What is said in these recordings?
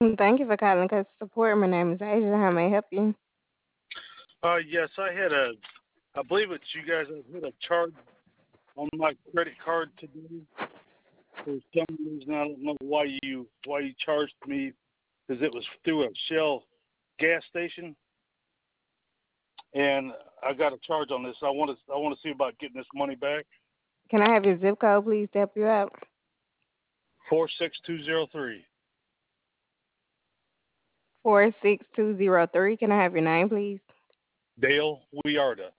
Thank you for calling customer support. My name is Asia. How may I help you? Yes, I believe it's you guys. I had a charge on my credit card today. For some reason, I don't know why you charged me because it was through a Shell gas station, and I got a charge on this. I want to see about getting this money back. Can I have your zip code, please, to help you out? 46203 46203. Can I have your name, please? Dale Wiarda,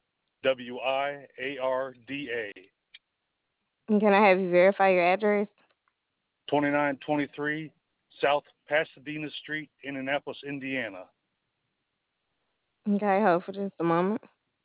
Wiarda, And can I have you verify your address? 2923 South Pasadena Street, Indianapolis, Indiana. Okay, hold for just a moment.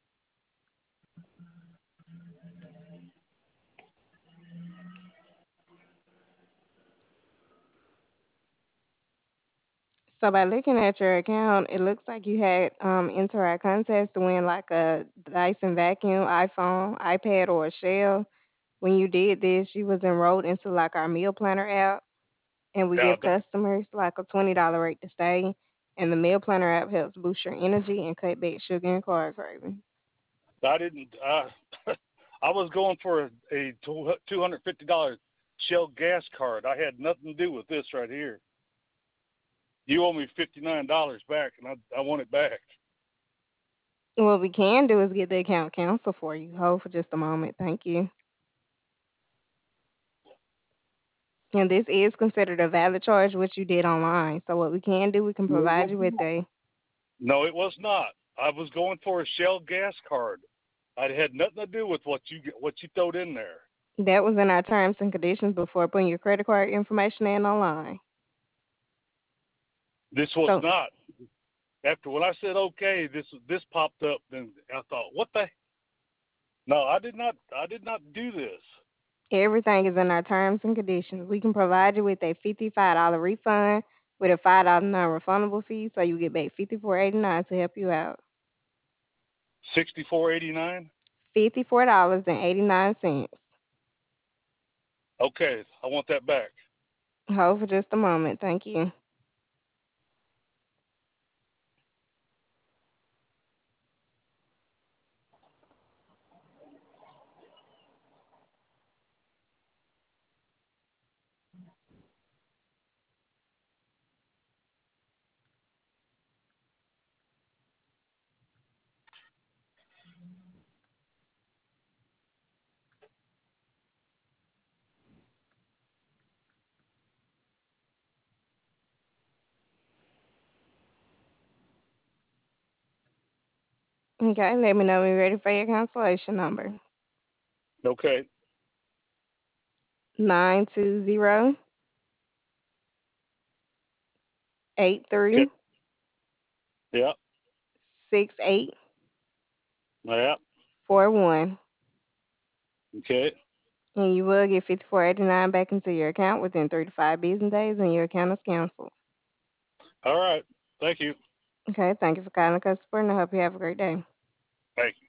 So by looking at your account, it looks like you had entered our contest to win like a Dyson vacuum, iPhone, iPad, or a Shell. When you did this, you was enrolled into like our meal planner app, and we Now, give customers like a $20 rate to stay. And the meal planner app helps boost your energy and cut back sugar and carb cravings. I didn't. I was going for a $250 Shell gas card. I had nothing to do with this right here. You owe me $59 back, and I want it back. What we can do is get the account canceled for you. Hold for just a moment. Thank you. And this is considered a valid charge, what you did online. So what we can do, we can No, it provide was you with not. a No, it was not. I was going for a Shell gas card. I had nothing to do with what you throwed in there. that was in our terms and conditions before putting your credit card information in online. This was So not. After when I said okay, this popped up. Then I thought, what the? No, I did not. I did not do this. everything is in our terms and conditions. We can provide you with a $55 refund with a $5 non-refundable fee, so you get back 54.89 to help you out. 64.89. $54.89. Okay, I want that back. Hold for just a moment. Thank you. Okay, let me know when you're ready for your cancellation number. Okay. 920 eight Okay. three Yeah. Yeah. 6841. Okay. And you will get 54.89 back into your account within 3 to 5 business days, and your account is canceled. All right. Thank you. Okay, thank you for calling customer, and I hope you have a great day. Thank you.